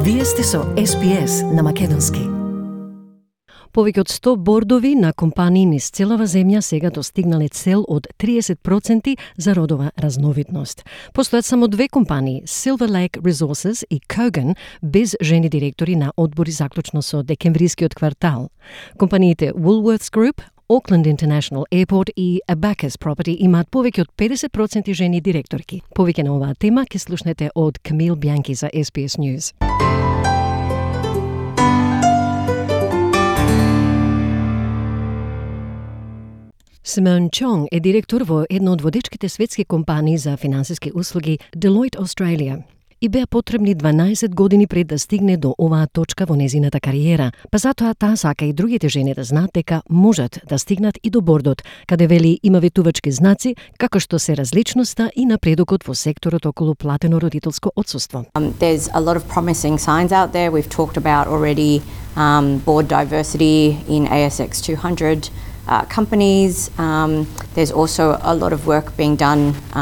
Вие сте со SPS на македонски. Повеќе од 100 бордови на компании низ целава земја сега достигнале цел од 30% за родова разновидност. Постојат само две компании, Silver Lake Resources и Kogan, без жени директори на одбори заклучно со декемврискиот квартал. Компаниите Woolworths Group, Auckland International Airport и Abacus Property имаат повеќе од 50% жени директорки. Повеќе на оваа тема ќе слушнете од Камил Бјанки за SBS News. Simone Chong е директор во една од водечките светски компании за финансиски услуги Deloitte Australia. И беа потребни 12 години пред да стигне до оваа точка во незината кариера, па затоа таа сака и другите жени да знаат дека можат да стигнат и до бордот, каде вели има ветувачки знаци како што се различноста и напредокот во секторот околу платено родителско отсуство. There's a lot of promising signs out there. We've talked about already board diversity in ASX 200 companies. There's also a lot of work being done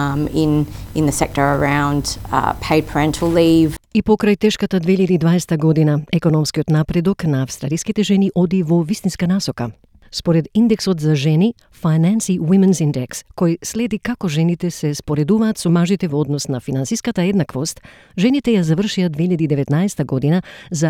in the sector around paid parental leave. И покрај тешката 2020 година, економскиот напредок на австралиските жени оди во вистинска насока. Според индексот за жени, Finance Women's Index, кој следи како жените се споредуваат со мажите во однос на финансиската еднаквост, жените ја завршија 2019 година за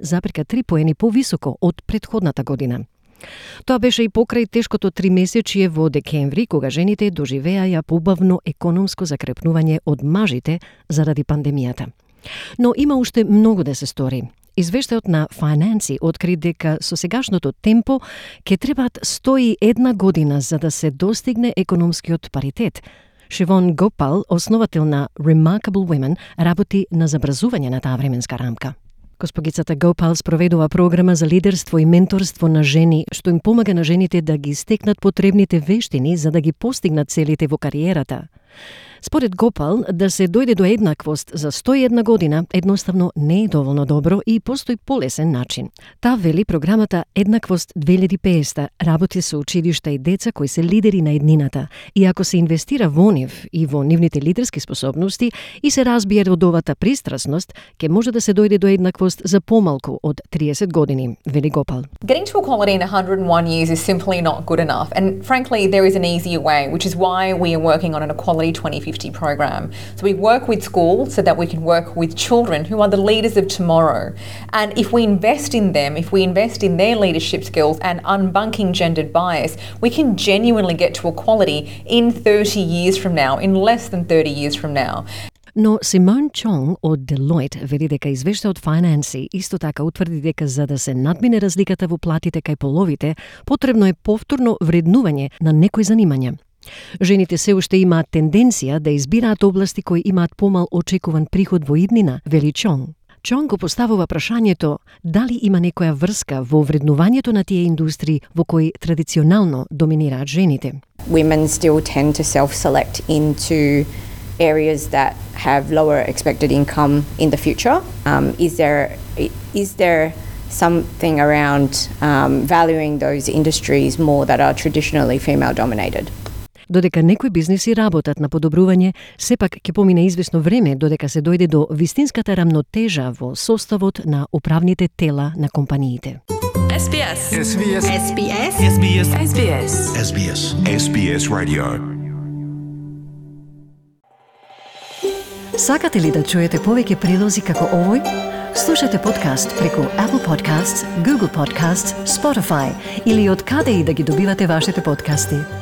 1,3 поени повисоко од претходната година. Тоа беше и покрај тешкото 3-месечие во декември, кога жените доживеа побавно економско закрепнување од мажите заради пандемијата. Но има уште многу да се стори. Извештајот на Finance откри дека со сегашното темпо ќе требаат 101 година за да се достигне економскиот паритет. Шивон Гопал, основател на Remarkable Women, работи на забрзување на таа временска рамка. Госпогицата Гопал спроведува програма за лидерство и менторство на жени, што им помага на жените да ги стекнат потребните вештини за да ги постигнат целите во кариерата. Според Гопал, да се дојде до еднаквост за 101 година едноставно не е доволно добро и постои полесен начин. Таа вели програмата Еднаквост 2050 работи со училишта и деца кои се лидери на еднината и ако се инвестира во нив и во нивните лидерски способности и се разбие од овата пристрасност, ќе може да се дојде до еднаквост за помалку од 30 години, вели Гопал. Getting to equality in 101 years is simply not good enough, and frankly there is an easier way, which is why we are working on an Equality 2050 program. So we work with schools so that we can work with children who are the leaders of tomorrow. And if we invest in them, if we invest in their leadership skills and unbunking gendered bias, we can genuinely get to equality in 30 years from now, in less than 30 years from now. Но Simone Chong од Deloitte вели дека извештајот Finance исто така утврди дека за да се надмине разликата во платите кај половите, потребно е повторно вреднување на некои занимања. Жените се уште имаат тенденција да избираат области кои имаат помал очекуван приход во иднина, вели Чонг. Чонг го поставува прашањето дали има некоја врска во вреднувањето на тие индустрии во кои традиционално доминираат жените. Women still tend to self-select into areas that have lower expected income in the future. Is there something around valuing those industries more that are traditionally female dominated? Додека некои бизниси работат на подобрување, сепак ќе помине извесно време додека се дојде до вистинската рамнотежа во составот на управните тела на компаниите. SBS SBS SBS SBS SBS SBS SBS Radio. Сакате ли да чуете повеќе прилози како овој? Слушате подкаст преку Apple Podcasts, Google Podcasts, Spotify или од каде и да ги добивате вашите подкасти.